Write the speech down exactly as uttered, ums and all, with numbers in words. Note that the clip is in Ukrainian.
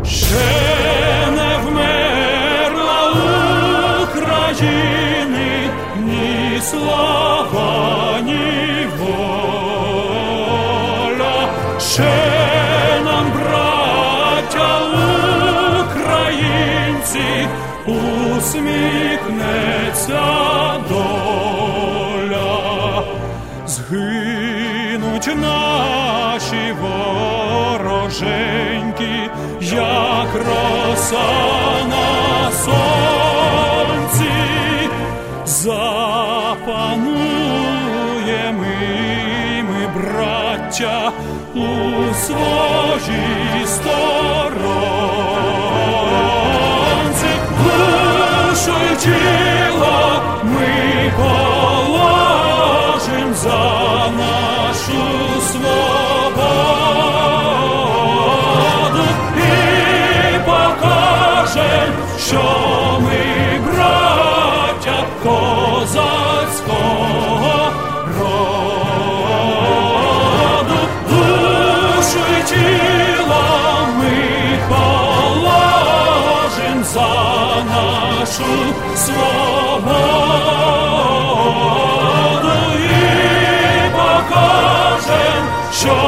Ще не вмерла України ні слава, ні воля. Ще нам, браття українці, усміхнеться доля. Згинуть наші вороженьки, як роса на сонці. Запануєм і ми, браття, у своїй сторонці. Душу й тіло ми положим за нашу свободу і покажем, що ми браття козацького роду. Душу й тіло ми положим за нашу свободу і покажем, що